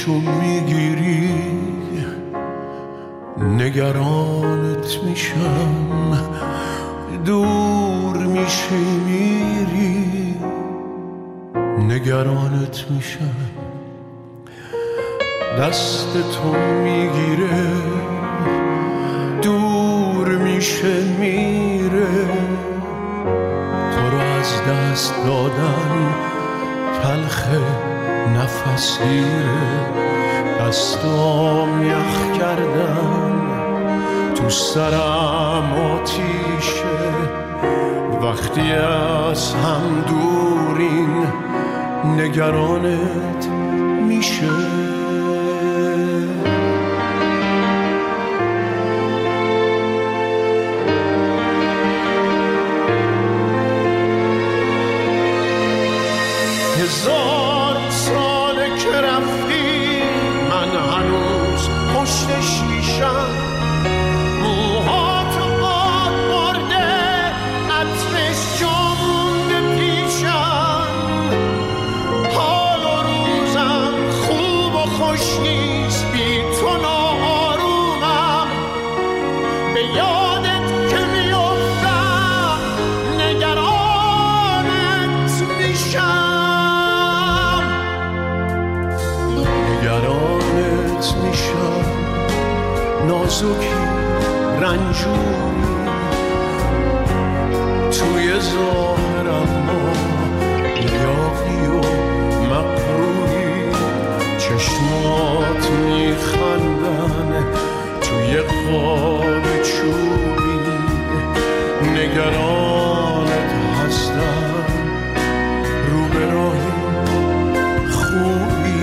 چشم میگیری نگرانت میشم، دور میشی میری نگرانت میشم. دست تو میگیره دور میشه میره، تو رو از دست دادن تلخه نفس گیره. دستام یخ کردن تو سرم آتیشه، وقتی از هم دورین نگرانت میشه. هزار ساله که رفتی من هنوز پشت شیشم، موهاتو باد برده عطرش جا مونده پیشم. حال و روزم خوب و خوش نیست بی تو ناآرومم، به یادت که میافتم نگرانت میشم. نگرانت میشم، نازکی رنجوری توی ظاهرم ما یاقی و مقروری. چشمات میخندن توی قاب چوبی، نگرانت هستم رو به راهی خوبی.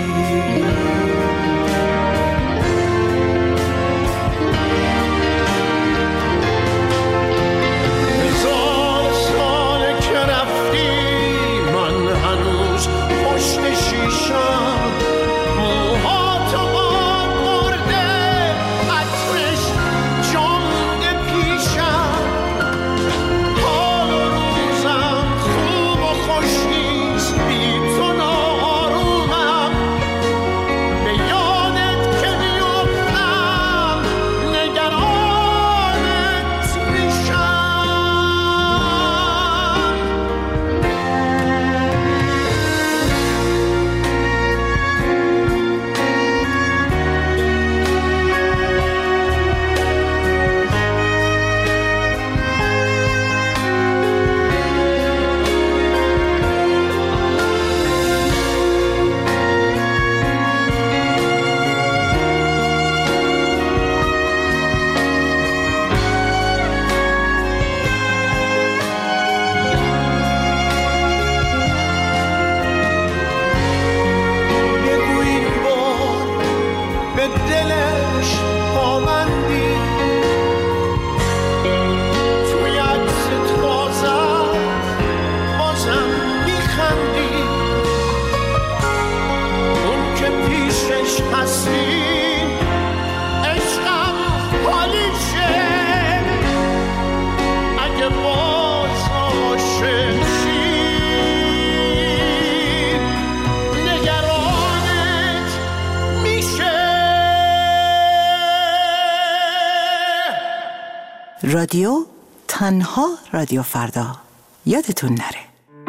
رادیو تنها رادیو فردا، یادتون نره.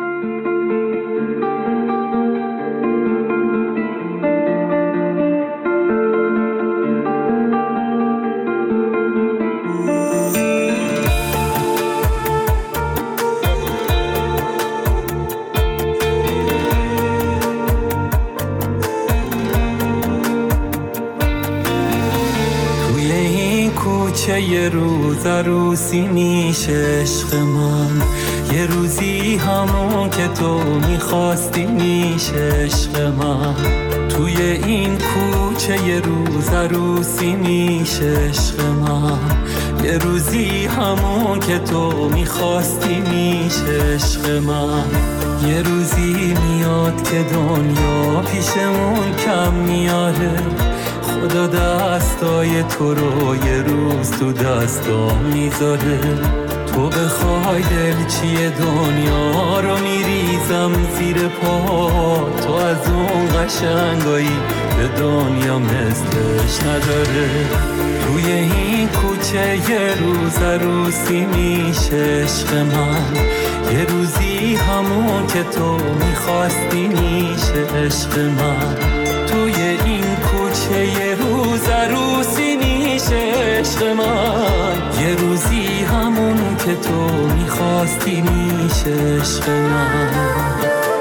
یه روز عروسی میشه عشق من، یه روزی همون که تو میخواستی میشه عشق من. توی این کوچه یه روز عروسی میشه عشق من، یه روزی همون که تو میخواستی میشه عشق من. یه روزی میاد که دنیا پیشمون کم میاره، خدا دستای تو رو یه روز تو دستام میذاره. تو بخوای دلچی دنیا رو میریزم زیر پا. تو از اون قشنگایی به دنیا مثلش نداره. توی این کوچه یه روز عروسی میشه عشق من، یه روزی همون که تو میخواستی میشه عشق من. توی این کوچه یه روز عروسی میشه عشق من، یه روزی همون که تو میخواستی میشه عشق من.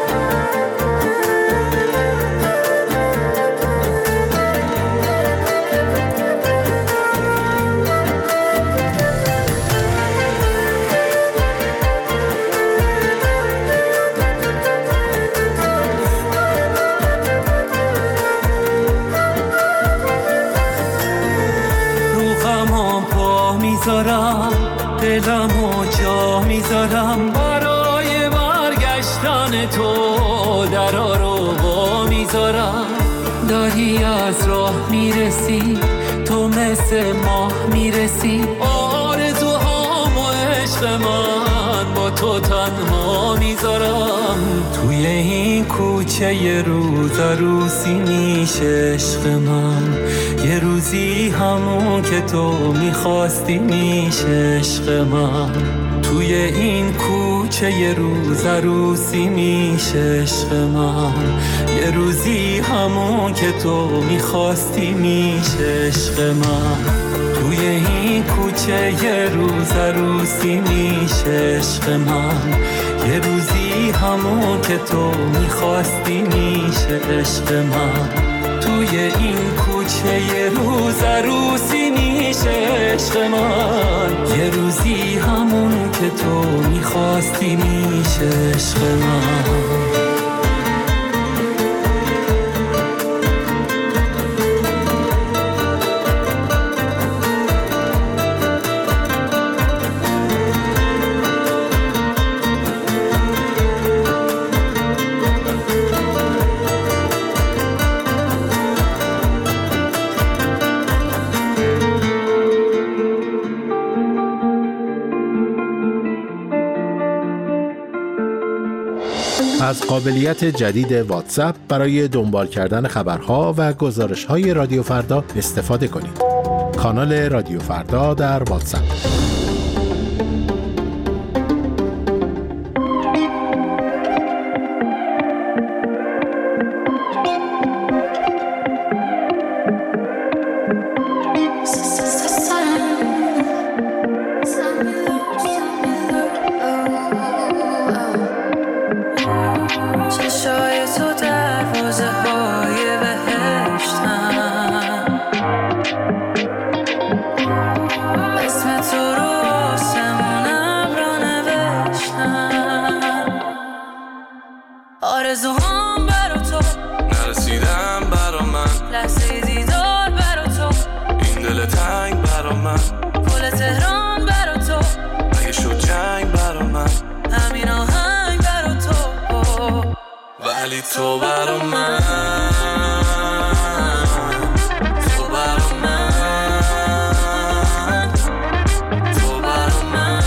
دلمو جا میذارم برای برگشتن تو، درا رو با میذارم. داری از راه میرسی تو مثل ماه میرسی، آرزوهامو عشق من با تو تنها میذارم. توی این کوچه یه روز عروسی میشه عشق من، یه روزی همون که تو میخواستی میشه عشق من. توی این کوچه یه روز عروسی میشه عشق من، یه روزی همون که تو میخواستی میشه عشق من. توی این کوچه یه روز عروسی میشه عشق من، یه روزی همون که تو میخواستی میشه عشق من. توی این کوچه یه روز عروسی میشه عشق من، یه روزی همون که تو میخواستی میشه عشق من. از قابلیت جدید واتساپ برای دنبال کردن خبرها و گزارش‌های رادیو فردا استفاده کنید. کانال رادیو فردا در واتساپ. آرزوهام برا تو نرسیدم برا من، لحظه دیدار برا تو، این دل تنگ برا من، پل تهران برا تو، اگه شد جنگ برا من، همین آهنگ برا تو، ولی تو برا من، تو برا من، تو برا من،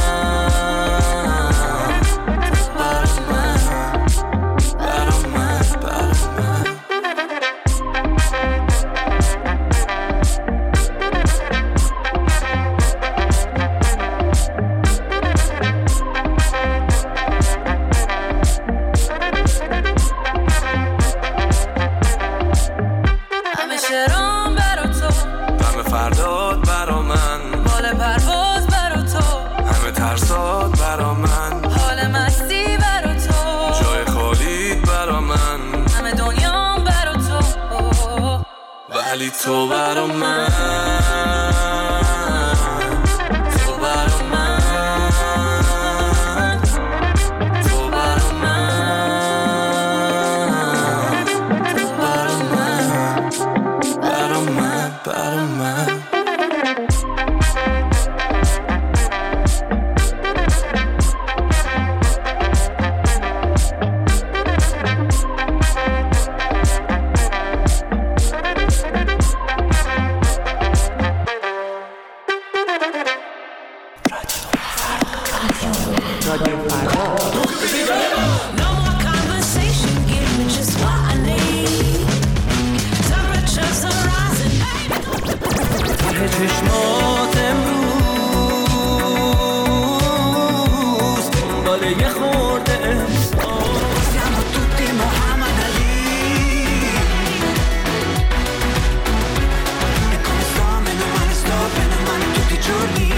ولی تو برا من، تو برا من، تو برا من، تو برا من، برا من، برا من. رادیو فردا. ته چشمات امروز دنبال یه خورده احساس siamo tutti Muhammad Ali e come sto meno male tutti i giorni.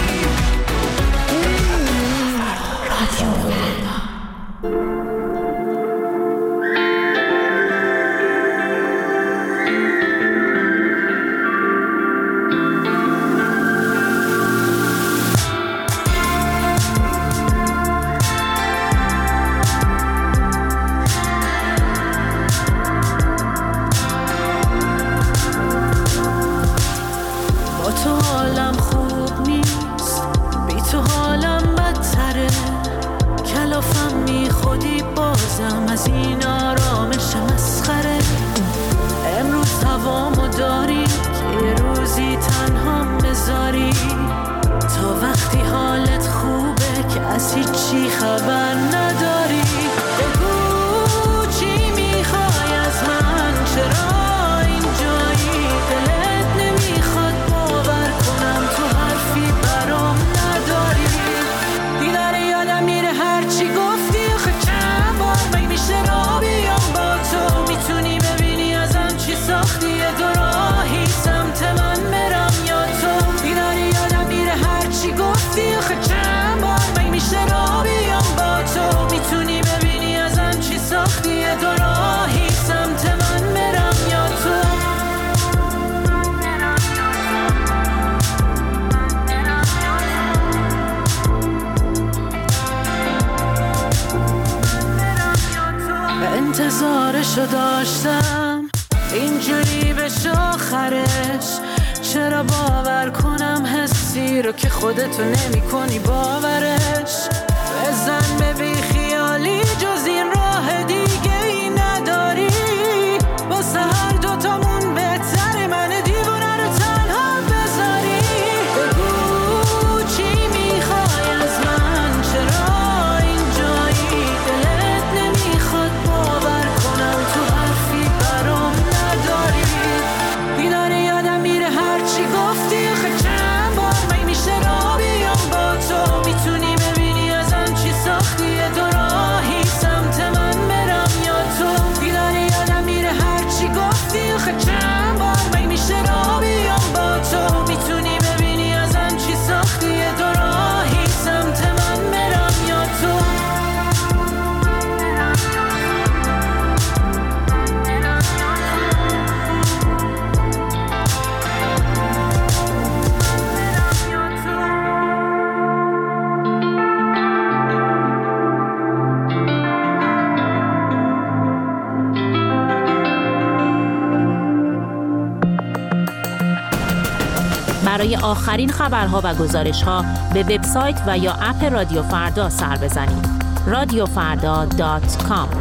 انتظارشو داشتم اینجوری بشه آخرش، چرا باور کنم حسی رو که خودتو نمی کنی باورش. بزن به بی خیالی جز این راه دیگه ای نداری، واسه هر دوتامون بهتره من دیوونه رو تنها بذاری. بگو چی میخوای از من، چرا اینجایی، دلت نمیخواد باور کنم تو حرفی برام نداری. بیداره یادم میره هرچی گفتی، آخه چند بار می میشه را بیام با تو، میتونی ببینی ازم چی ساختی، دو راهی سمت من برم یا تو. بیداره یادم میره هرچی گفتی، آخه چند بار می میشه را بیام با تو، میتونی ببینی ازم چی ساختی، دو راهی سمت من برم یا تو. برای آخرین خبرها و گزارش‌ها به وبسایت و یا اپ رادیو فردا سر بزنید. radiofarda.com.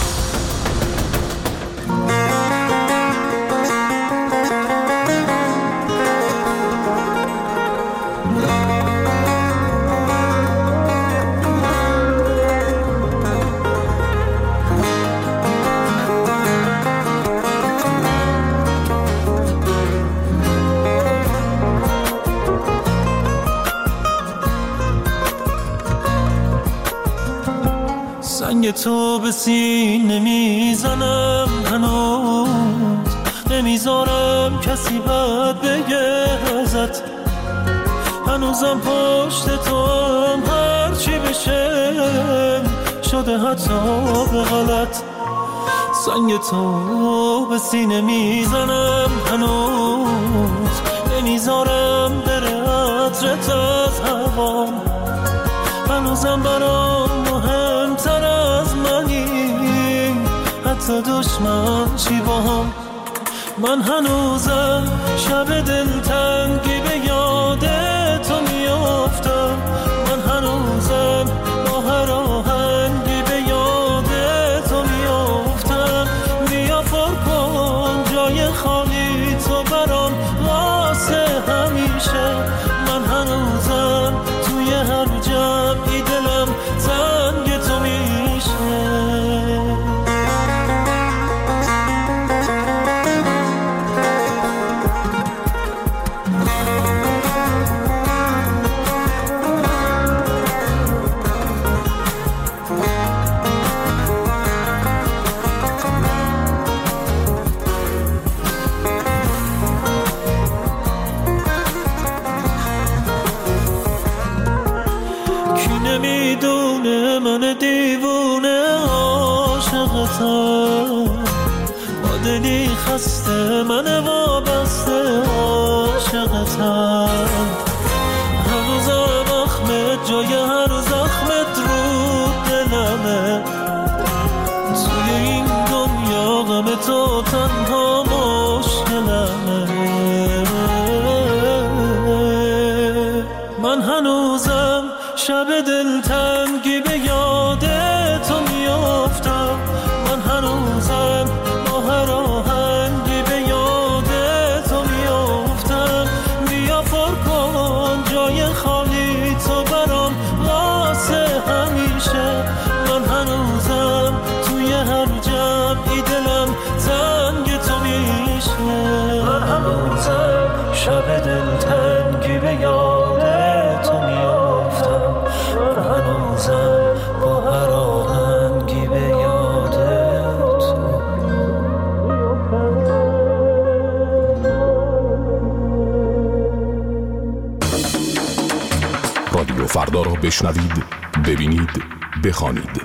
سنگ تو به سینه میزنم، هنوز نمیذارم کسی بد بگه ازت، هنوزم پشت تو هم هرچی بشه شده حتی به غلط. سنگ تو به سینه میزنم، هنوز نمیذارم بره عطرت از هوام، هنوزم برام مهمتر از منی، حتی دشمن چی با هم. من هنوزم شب دلتنگی به یاد تو میافتم، من هنوزم با هر آهنگی به یاد تو میافتم. بیا پر کن جای خالی تو برام واسه همیشه، من هنوزم توی هر جمعی دلم میدونه من دیوونه عاشقتم، با دلی خسته من وابسته عاشقتم. هنوزم اخمت جای هر زخمت رو دلمه، توی این دنیا غم تو تنها مشکلمه. من هنوزم شب دلتنگی به یاد تو میافتم، من هنوزم با هر آهنگی به یاد تو میافتم. بیا پر کن جای خالی تو برام واسه همیشه، من هنوزم توی هر جمعی دلم تنگ تو میشه. من هنوزم شب دلتنگی به یاد تو میافتم، من هنوزم با هر آهنگی به یاد تو. رادیو فردا را بشنوید، ببینید، بخوانید.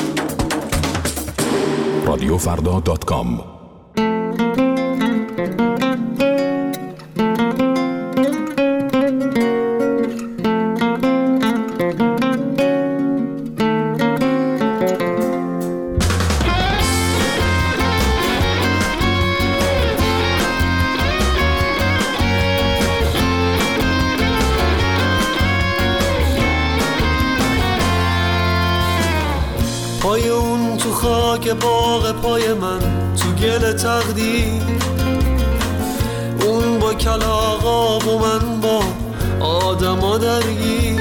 radiofrda.com. پای اون تو خاک باغ پای من تو گل تقدیر، اون با کلاغا و من با آدما درگیر.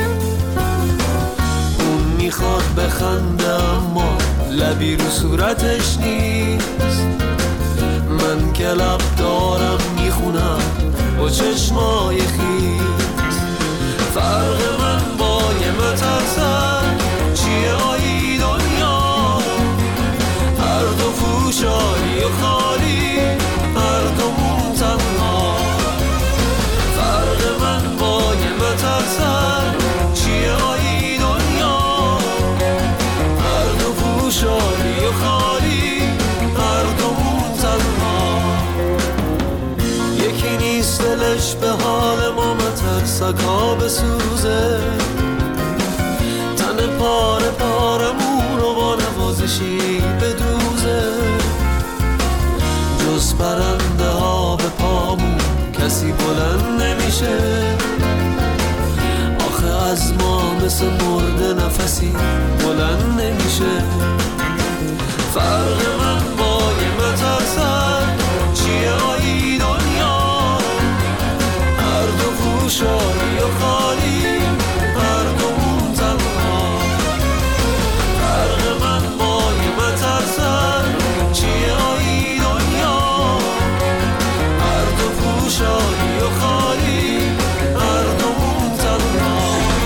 اون میخواد بخنده اما لبی رو صورتش نیست، من که لب دارم میخونم با چشمای خیز. فرق من با یه مترسن چیه آیی دنیا، هر دو فوشاری و خالی، هر دومون تنها. فرق من با یه مترسن چیه آیی دنیا، هر دو فوشاری و خالی، هر دومون تنها. یکی نیست دلش به حال ما مترسک ها بسوزه، تن پاره پارمون رو با نوازشی بدوزه. جز پرنده ها به پامون کسی بلند نمیشه، آخه از ما مثل مرده نفسی بلند نمیشه. فرق من با یه مترسن چیه آیی دنیا، هر دو فوشاری و خالی، هر دومون تنها. فرق من با یه مترسن چیه آیی دنیا، هر دو فوشاری و خالی، هر دومون تنها.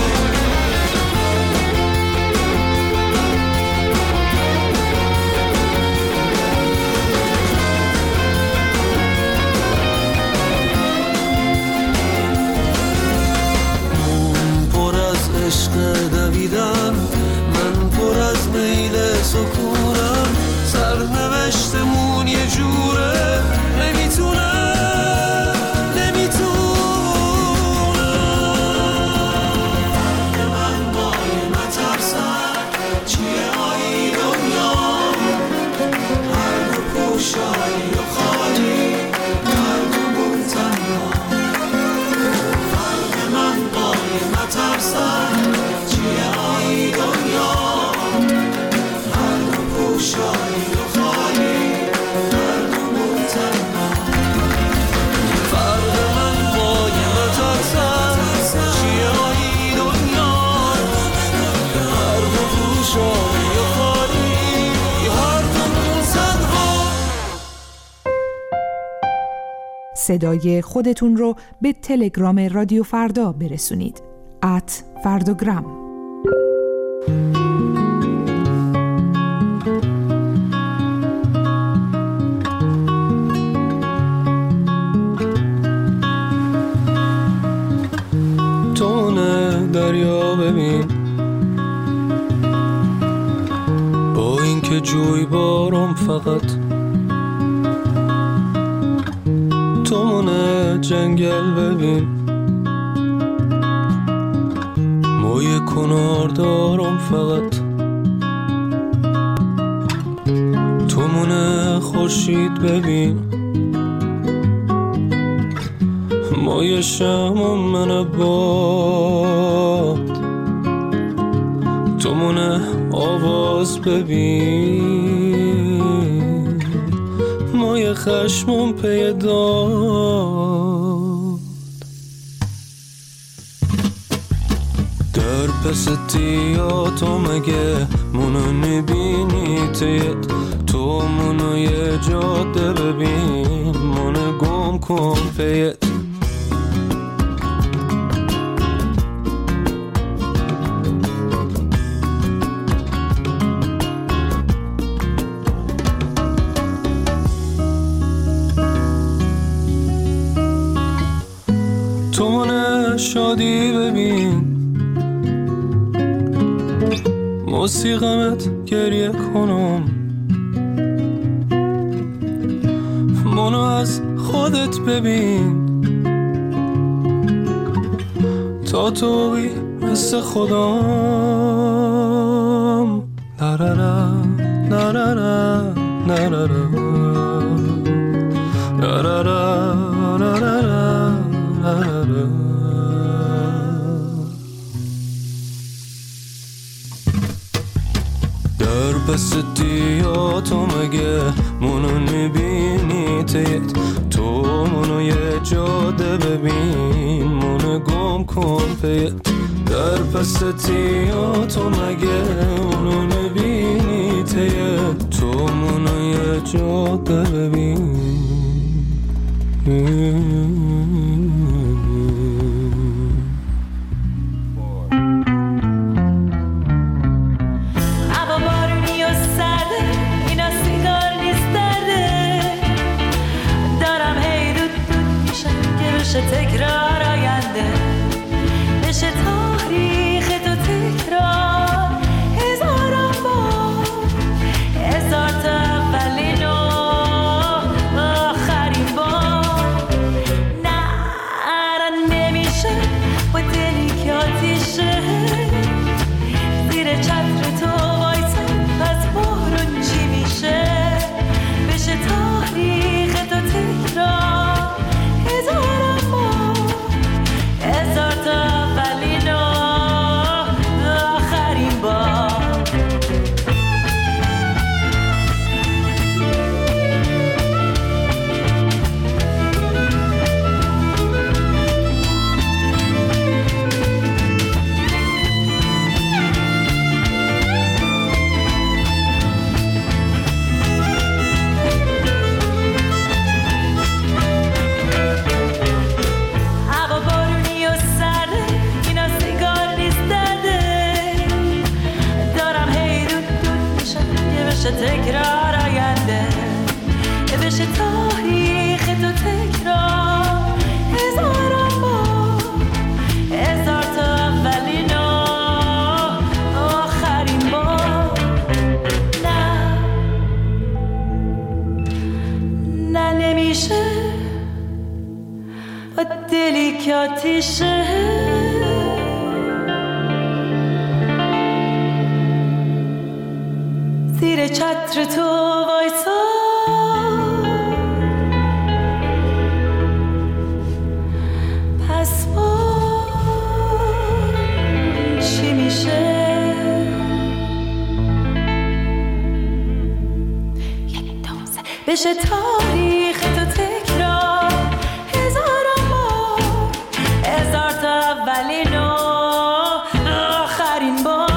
عشق دویدم، من پر از میل سکونم، سرنوشتمون یه جوره نمیتونم. من با یه مترسن چیه آیی دنیا، هر دو پوشایی و خالی، هر دومون تنها. فرق من با یه مترسن چیه آیی دنیا، هر دو پوشایی و خالی، هر دومون تنها. فرق من با یه مترسن چیه آیی دنیا، هر دو پوشایی و خالی، هر دومون تنها. صدای خودتون رو به تلگرام رادیو فردا برسونید. @فرداگرام. تونه دریا ببین توی جویبارم فقط تو مونه جنگل ببین موی کنار دارم فقط تو مونه خورشید ببین مای شمم من باد تو مونه آواز ببین مای خشمم پیداد در پس تیاتو مگه منو میبینی تیت تو منو یه جاده ببین منو گم کن پیت تو منو شادی ببین موسیقمت گریه کنم منو از خودت ببین تا توی مثل خودم لارارا لارارا لارارا لارارا لارارا در بستیاتو مگه منو میبینی تیت تو منو یه جاده ببین منو گم کن پیت در بستیاتو مگه منو میبینی تیت تو منو یه جاده ببین تکرار آینده بشه تاریخ تو تکرار هزاران بار هزار تا اولین و آخرین بار نه نمیشه با دلی که آتیشه زیر چتر تو وایسا پس بارون چی میشه بشه تاریخ تو تکرار هزاران هزار تا اولین و آخرین بار تکرار آینده بشه تاریخ تو تکرار هزاران بار هزار تا اولین و آخرین بار نه نمیشه با دلی که آتیشه زیر چتر تو وایسا پس با چی میشه بشه تاریخ تو تکرار هزاران بار هزار تا اولین و آخرین بار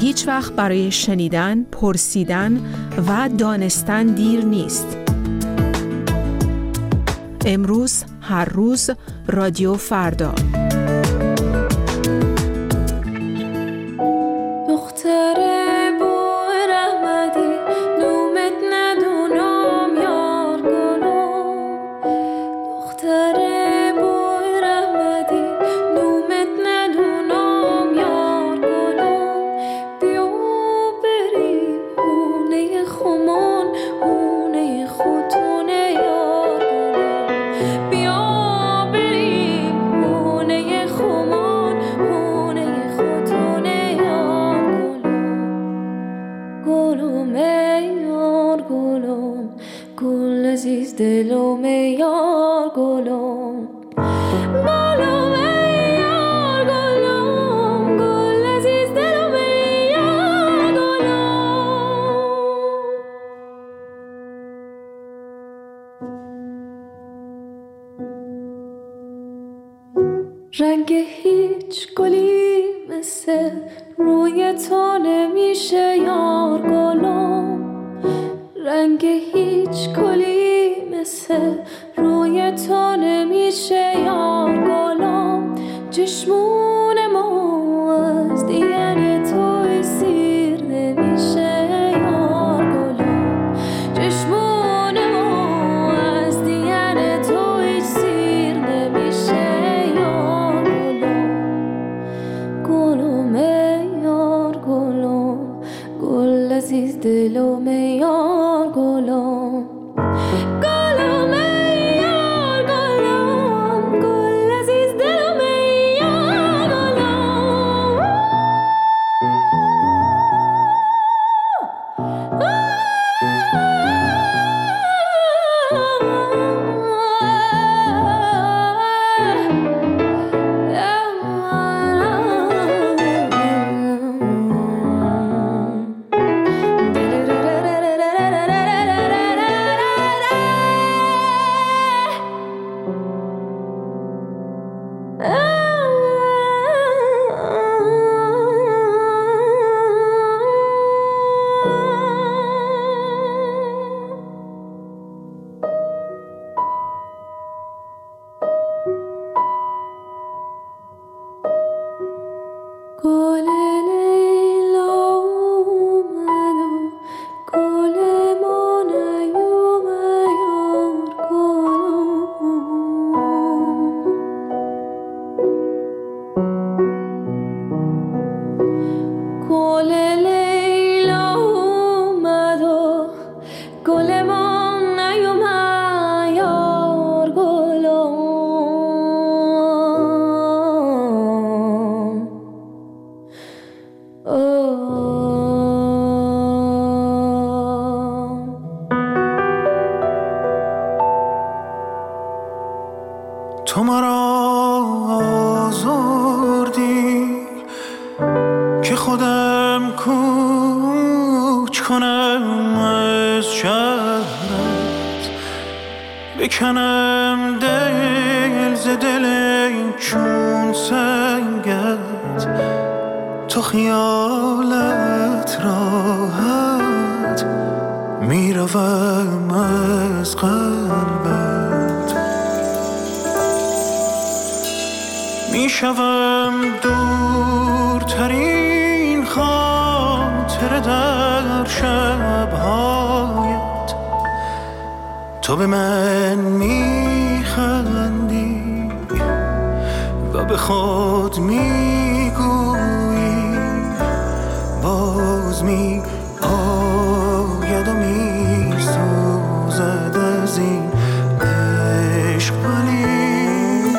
هیچ وقت برای شنیدن، پرسیدن و دانستن دیر نیست. امروز، هر روز، رادیو فردا. دلم یار گلم گلم یار گلم گل عزیز دلم یار گلم رنگ هیچ گلی مثل روی تو نمیشه یار گلم رنگ هیچ گلی مثل روی تو نمیشه یار گلم چشمون ما از دیدن توی سیر نمیشه یار گلم چشمون ما از دیدن توی سیر نمیشه یار گلم گلم یار گلم گل عزیز دلم یار گلم تو مرا آزردی که خودم کوچ کنم از شهرت بکنم دل ز دل چون سنگت تو خیالت راحت میروم از قلبت میشوم دورترین خاطر در شبهایت تو به من میخندی و به خود میگویی باز می آید و میسوزد از این عشق ولی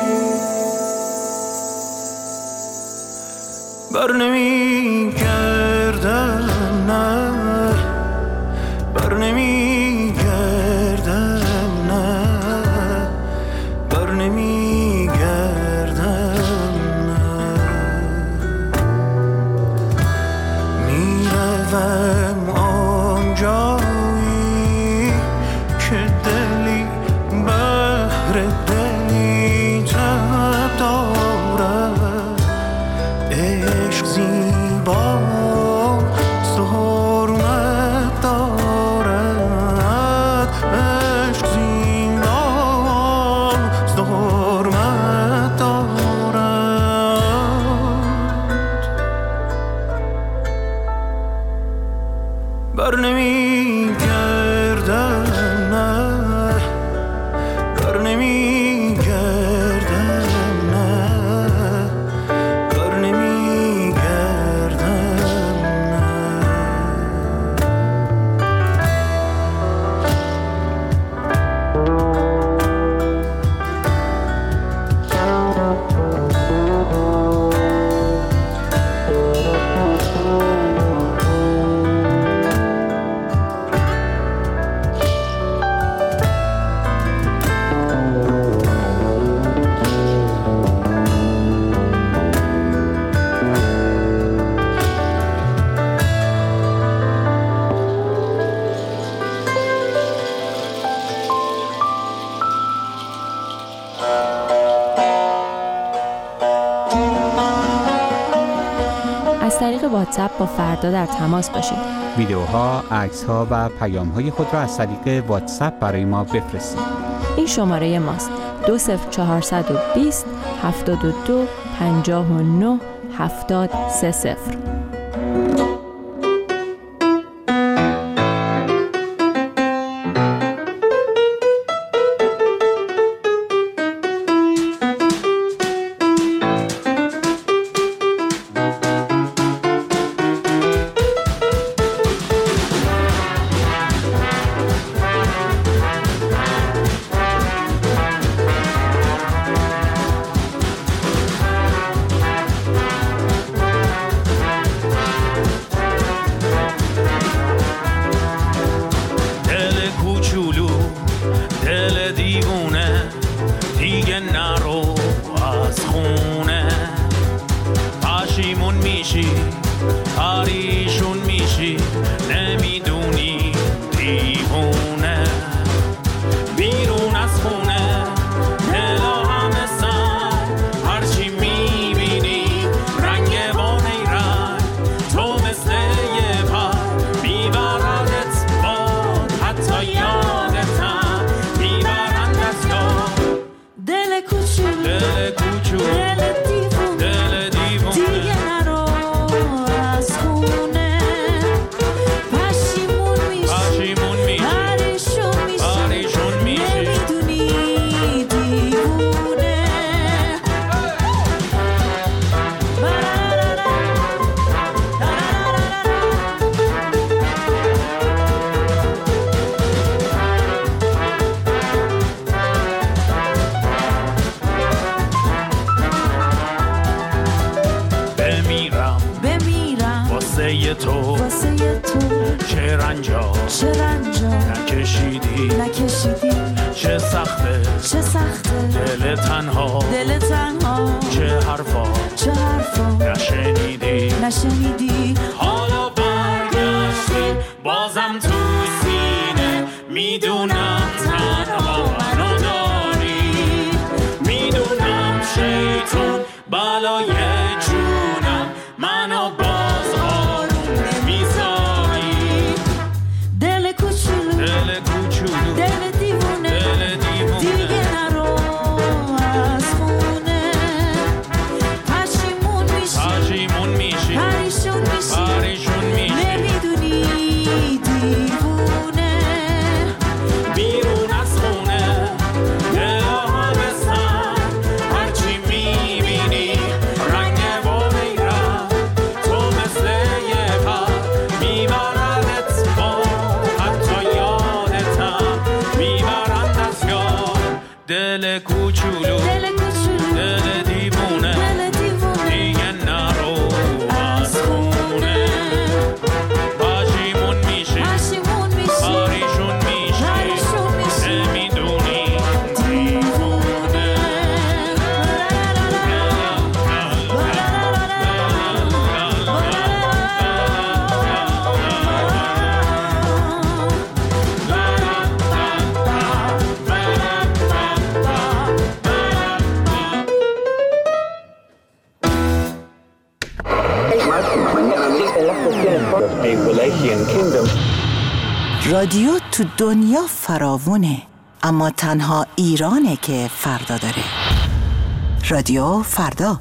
بر نمیگردم نه بر نمیگردم نه بر نمیگردم نه میروم آنجایی که دلی بهر دلی تب دارد عشق زیبا بر نمیگردم، نه بر نمیگردم، نه بر نمیگردم، از طریق واتساپ با فردا در تماس باشید. ویدیوها، عکس‌ها و پیام‌های خود را از طریق واتساپ برای ما بفرستید. این شماره ماست: 20420 72 59 70 30. نشنیدی حالا برگشتی بازم تو سینه میدونم تنها منو داری میدونم شیطون بالای جونم منو باز آروم نمیذاری دل کوچولو دل دیوونه دیگه نرو از خونه پشیمون میشی پریشون میشی نمیدونی دیوونه بیرون از خونه دلها بستن هرچی میبینی رنگ و میرم تو مثل یه پر میبردت با حتی یادتم میبرند از یاد دل کوچولو دل دیوونه دیگه نرو از خونه پشیمون میشی پریشون میشی نمیدونی دیوونه رادیو تو دنیا فراوونه، اما تنها ایرانه که فردا داره. رادیو فردا.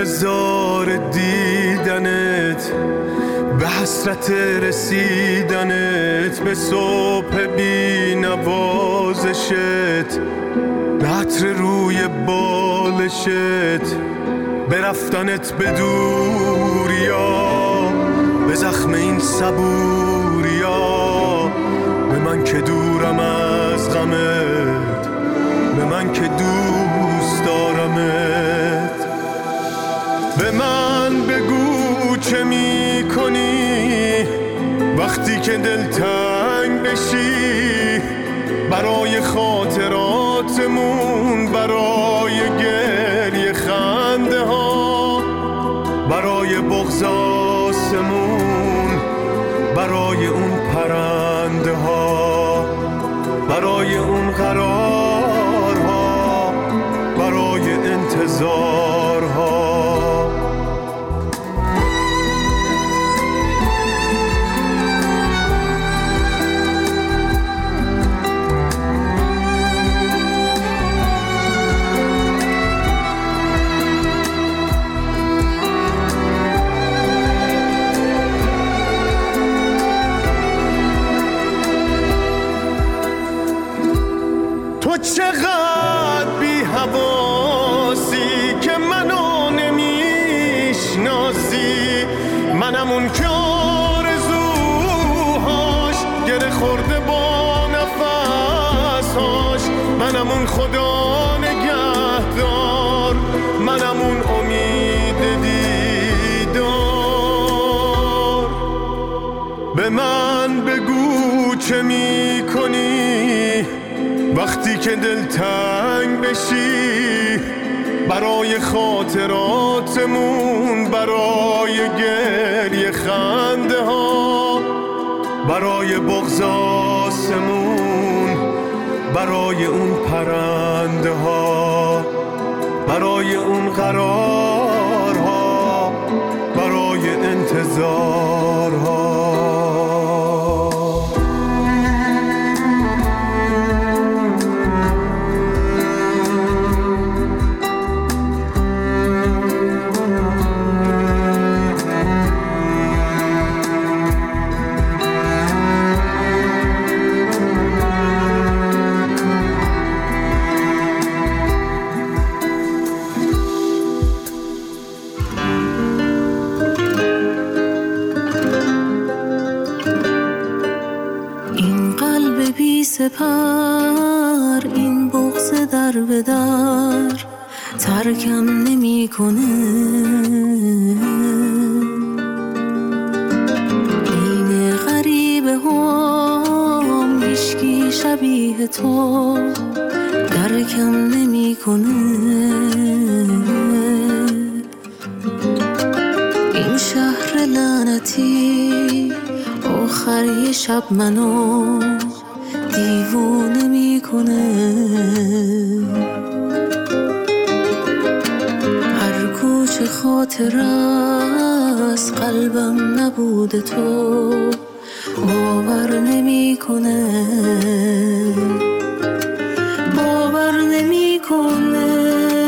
انتظار دیدنت، به حسرت رسیدنت، به صبح بی نوازشت، به عطر روی بالشت، به رفتنت به دوریا، به زخم این صبوریا، به من که دورم از غمت، به من که دوست دارمت. به من بگو چه می کنی وقتی که دلتنگ بشی، برای خاطراتمون، برای گریه خنده ها، برای بغض آسمون، برای اون پرنده ها، برای اون قرارها، برای انتظارها. تو چقدر بی حواسی که منو نمیشناسی، منم اون که آرزوهاش گره خورده با نفسهاش، منم اون خدا نگهدار، منم اون امید دیدار. به من بگو چه میکنی وقتی که دلتنگ بشی، برای خاطراتمون، برای گریه خنده ها، برای بغض آسمون، برای اون پرنده ها، برای اون قرارها، برای انتظارها. سپر این بغض در به در ترکم نمی کنه، این غریبه هم هیچکی شبیه تو درکم نمی کنه. این شهر لعنتی آخر یه شب منو دیوونه میکنه، هر کوچه خاطر از قلبم نبوده تو باور نمیکنه، باور نمیکنه.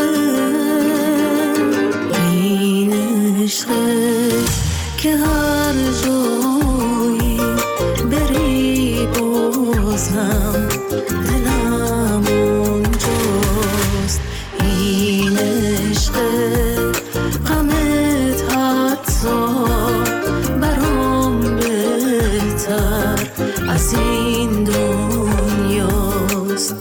این عشقه که هر جایی بری بازم دلم اونجاست. این عشقه غمت حتی برام بهتر از این دنیاست.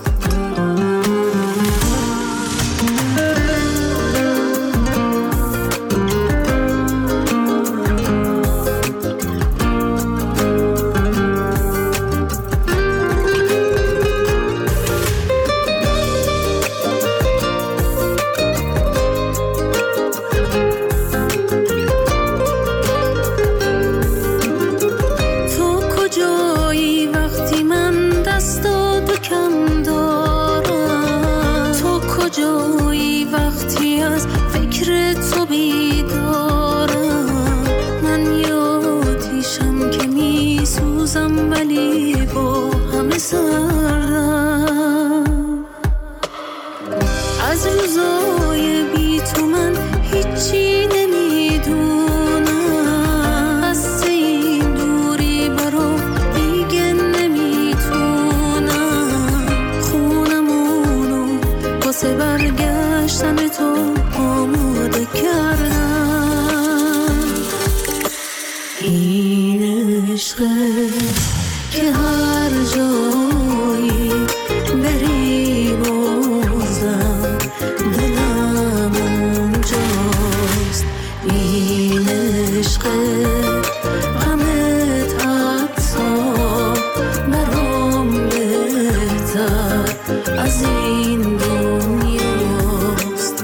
از روزای بی تو من هیچ هیچی نمیدونم، از این دوری برو دیگه نمیتونم. خونمونو واسه برگشتن تو آماده کردم. این عشقه که هر جایی بری بازم دلم اونجاست. این عشقه همه حتی برام بهتر از این دنیاست.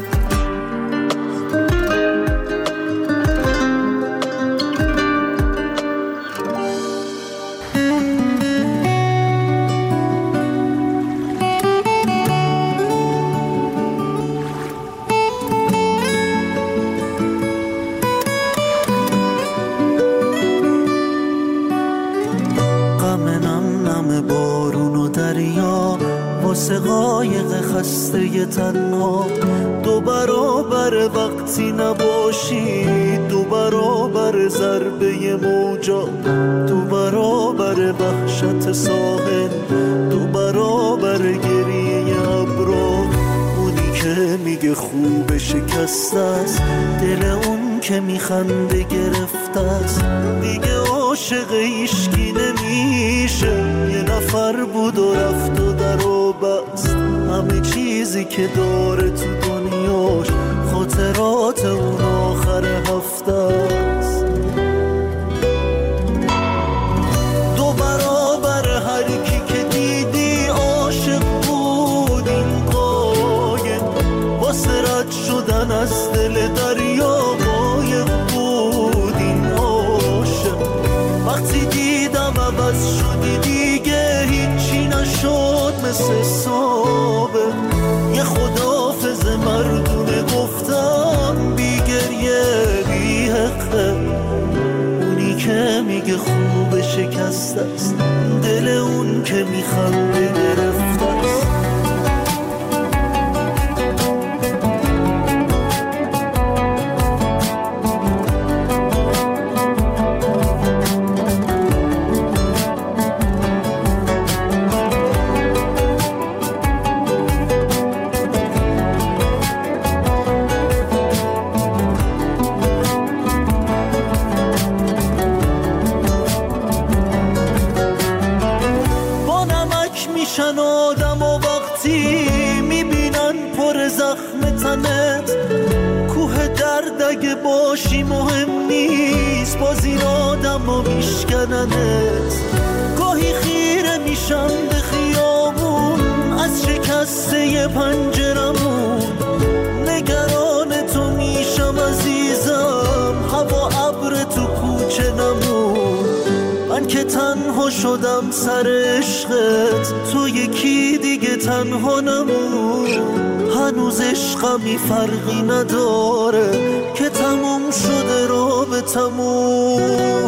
واسه قایق خسته تنها، 2 برابر وقتی نباشی، 2 برابر ضربه موجا، 2 برابر وحشت ساحل، 2 برابر گریه ابرا. اونی که میگه خوب شکست است، دل اون که میخنده گرفته است. دیگه عاشق هیچکی نمیشه، یه نفر بود و رفت و در و بست. همه چیزی که داره تو دنیاش خاطرات اون آخر هفته است. 2 برابر هر کی که دیدی عاشق بود. این قایم واسه رد شدن از دل دریا قایق بود. این عاشق وقتی دیدم عوض شدی دیگه هیچی نشد مثل سابق. یه خداحافظ مردونه گفتم بی گریه بی حقه. اونی که میگه خوب شکست است، دل اون که میخنده گرفته است. میشن آدم و وقتی میبینن پر زخم تنت. کوه درد اگه باشی مهم نیست، باز این آدم رو میشکننت. گاهی خیره میشم به خیابون از شکسته پنجرمون. نگران تو میشم عزیزم، هوا ابر تو کوچه نمون. من که تنها شدم سر عشقت، تو یکی دیگه تنها نمون. هنوز عشقمی فرقی نداره که تموم شده رابطمون.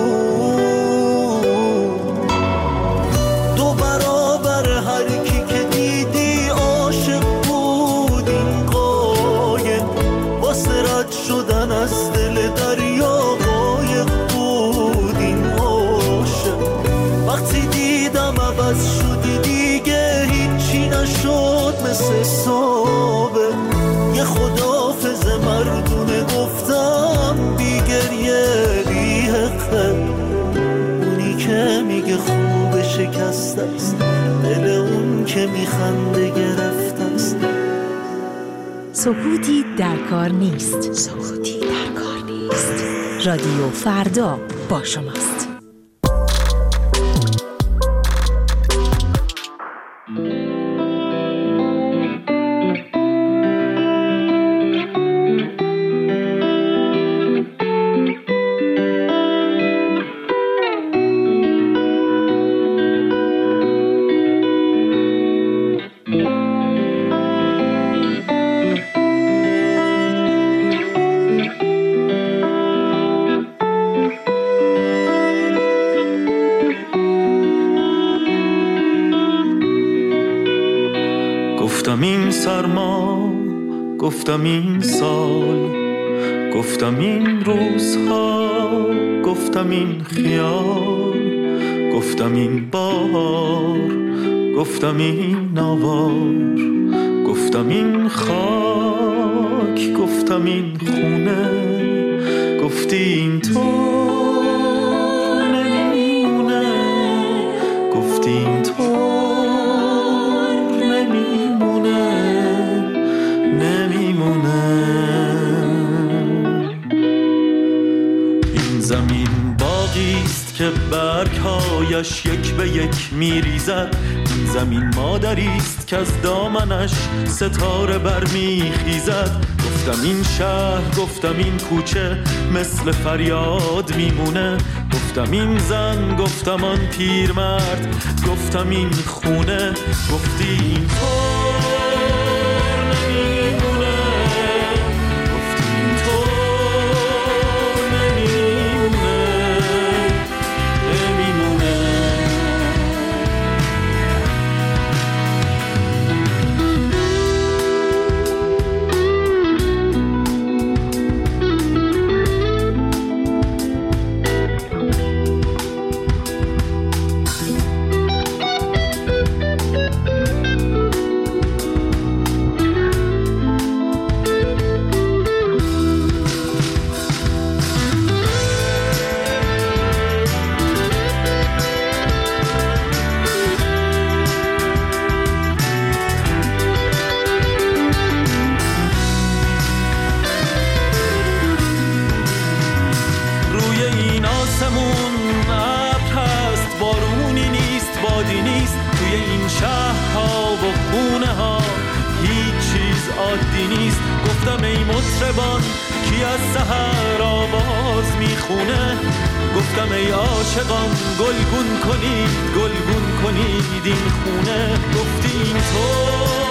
2 برابر هر کی که دیدی عاشق بود. این قایم واسه رد شدن از دل دریا قایق بود. این وقتی دیدم عوض شدی دیگه هیچی نشد مثل سابق. یه خداحافظ مردونه گفتم بی گریه بی حقه. اونی که میگه خوب شکست است، دل اون که میخنده گرفته است. سکوتی در کار نیست. سکوتی در کار نیست. رادیو فردا با شماست. گفتم این سرما، گفتم این سال، گفتم این روزها، گفتم این خیال، گفتم این بار، گفتم این نوار، گفتم این خاک، گفتم این خونه، گفتی این تو نمیمونه، گفتی این تو نمیمونه، نمیمونه. این زمین باغیست که برگهایش یک به یک میریزد، این زمین مادریست که از دامنش ستاره برمیخیزد. گفتم این شهر، گفتم این کوچه مثل فریاد میمونه، گفتم این زن، گفتم آن پیرمرد، گفتم این خونه، گفتی این طور نمیمونه، گفتی این طور نمیمونه، نمیمونه. گفتم ای مطربان کی از سحر آواز میخونه، گفتم ای عاشقان گلگون کنید، گلگون کنید این خونه، گفتی این تو